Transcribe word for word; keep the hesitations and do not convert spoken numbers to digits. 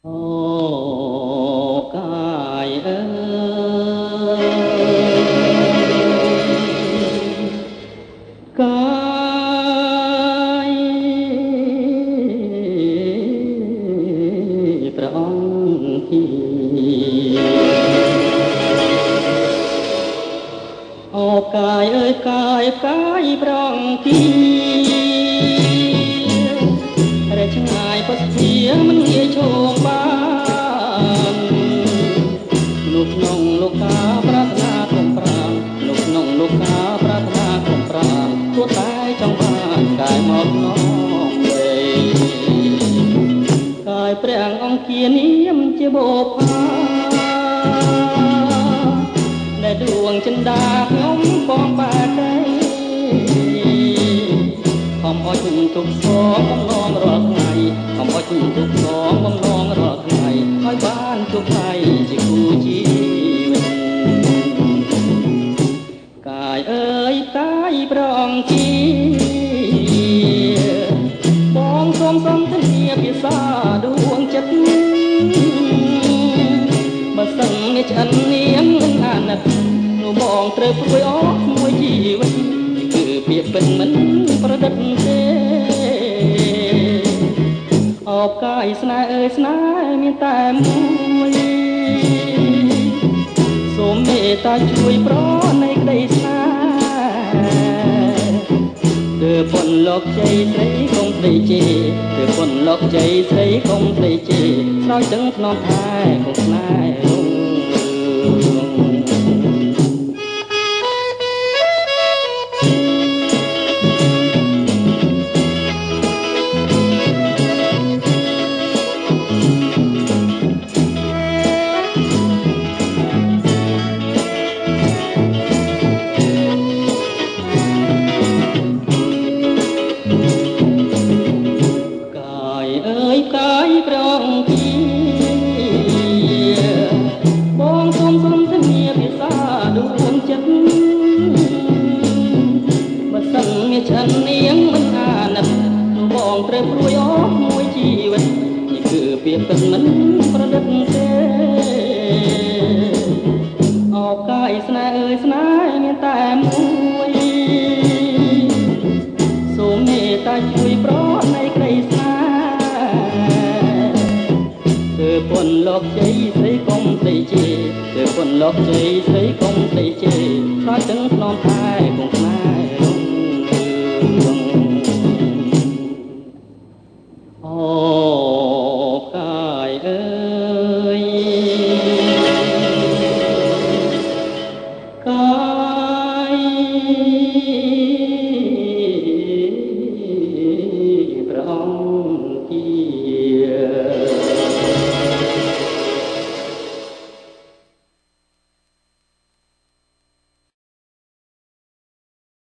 អូកាយអើយកាយព្រះអង្គទីអូកាយអើយកាយកាយព្រះអង្គទីរឆ្ងាយពុទ្ធធាមិនងាយឈោងបានមនុស្សក្នុងលោកកាប្រាថ្នាគុំប្រាំមនុស្សក្នុងលោកកាប្រាថ្នាគុំប្រាំទោះតែចង់បានកាយមកនំលេកាយព្រះអង្គានាមជាបុប្ផាដែលដួងចិន្តាខ្ញុំបងបែកទេខំអុចទុកសងបំណងរាល់ថ្ងៃខំអុចទុកសងបំណងរាល់ថ្ងៃឲ្យបានជួបថ្ងៃជាគូជីវិតកាយអើយកាយប្រងជីបងសូមសំធានាភាសាដួងចិត្តបើសិនមានឆ្អិននាងមិនអាណិតនោះបងត្រូវព្រួយអស់មួយជីវិតគឺពាក្យពិតមិនប្រឌិតទេអបកាយស្នេហ៍អើយស្នេហ៍មានតែមួយសូមមេត្តាជួយប្រណីក្តីស្នេហ៍ទើបពន្លកជ័យស្រីកុំព្រៃជេទើបពន្លកជ័យស្រីកុំព្រៃជេស្រោចទាំងភ្នំថែកុំស្នេហ៍រុងកាយប្រងទីបងសូមសូមធានាភាសាដួងចិត្តបើសិនមានឆ្អិននាងមិនអាណិតនោះបងត្រូវព្រួយអស់មួយជីវិតនេះគឺពាក្យពិតមិនប្រឌិតទេអបកាយស្នេហ៍អើយស្នេហ៍មានតែមួយសូមមេត្តាជួយប្រណីក្តីស្នេហ៍ទើបពន្លកជ័យស្រីកុំព្រៃជេទើបពន្លកជ័យស្រីកុំព្រៃជេស្រោចទាំងភ្នំថែកុំស្នេហ៍រុងអូកាយអើយ